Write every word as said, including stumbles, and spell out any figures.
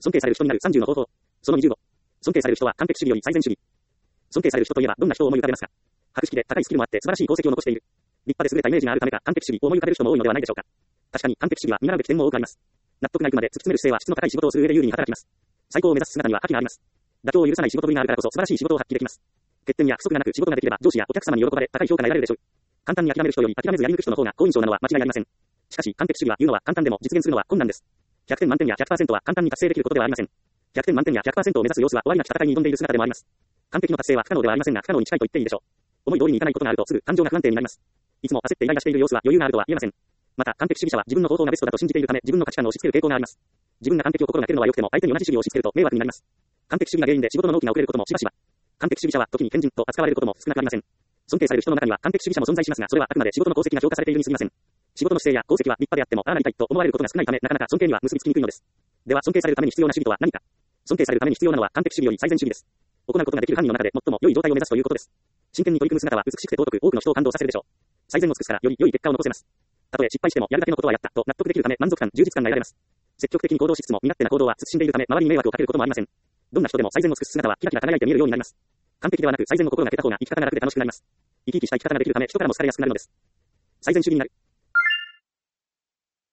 尊敬される人になるさんじゅうの方法。そのにじゅうご。尊敬される人は完璧主義より最善主義。尊敬される人といえばどんな人を思い浮かべますか。博識で高いスキルもあって素晴らしい功績を残している。立派で優れたイメージがあるためか完璧主義を思い浮かべる人も多いのではないでしょうか。確かに完璧主義は見習うべき点も多くあります。納得がいくまで突き詰める姿勢は質の高い仕事をする上で有利に働きます。最高を目指す姿には覇気があります。妥協を許さない仕事ぶりがあるからこそ素晴らしい仕事を発揮できます。欠点や不足がなく仕事ができれば上司やお客様に喜ばれ高い評価が得られるでしょう。簡単に諦める人より諦めずやり抜く人の方が好印象なのは間違いありません。しかし完璧主義は言うのは簡単でも実現するのは困難です。ひゃくてん満点や ひゃくパーセント は簡単に達成できることではありません。ひゃくてん満点や ひゃくパーセント を目指す様子は終わりなき戦いに挑んでいる姿でもあります。完璧の達成は不可能ではありませんが不可能に近いと言っていいでしょう。思い通りにいかないことがあるとすぐ感情が不安定になります。いつも焦ってイライラしている様子は余裕があるとは言えません。また完璧主義者は自分の方法がベストだと信じているため自分の価値観を押し付ける傾向があります。自分が完璧を心がけるのは良くても相手に同じ主義を押し付けると迷惑になります。完璧主義が原因で仕事の納期が遅れることもしばしば。完璧主義者は時に賢人と扱われることも少なくありません。尊敬される人の中には完璧主義者も存在しますがそれはあくまで仕事の功績が評価されているに過ぎません。仕事の姿勢や功績は立派であってもああなりたいと思われることが少ないためなかなか尊敬には結びつきにくいのです。では尊敬されるために必要な主義とは何か。尊敬されるために必要なのは完璧主義より最善主義です。行うことができる範囲の中で最も良い状態を目指すということです。真剣に取り組む姿は美しくて尊く多くの人を感動させるでしょう。最善を尽くすからより良い結果を残せます。たとえ失敗してもやるだけのことはやったと納得できるため満足感充実感が得られます。積極的に行動しつつも身勝手な行動は慎んでいるため周りに迷惑をかけることもありません。どんな人でも最善を尽くす姿はキラキラ輝いて見えるようになります。完璧ではなく最善を心がけた方が生き方が楽で楽しくなります。生き生きした生き方ができるため人からも好かれやすくなるのです。最善主義になる。